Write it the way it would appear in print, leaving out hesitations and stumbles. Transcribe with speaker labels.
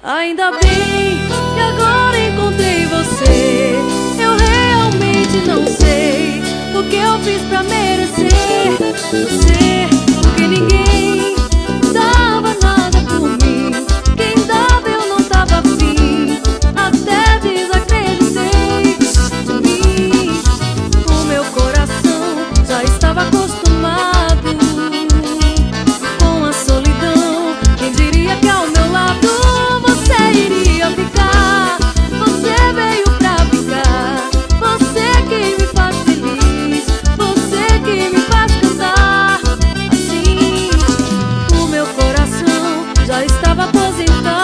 Speaker 1: Ainda bem que agora encontrei você. Eu realmente não sei o que eu fiz pra merecer você, porque ninguém dava nada por mim. Quem dava eu não tava afim, até desacreditei de mim. O meu coração já estava acostumado com a solidão. Quem diria que ao meu lado você iria ficar? Você veio pra ficar. Você que me faz feliz, você que me faz cantar. Assim, o meu coração já estava aposentado.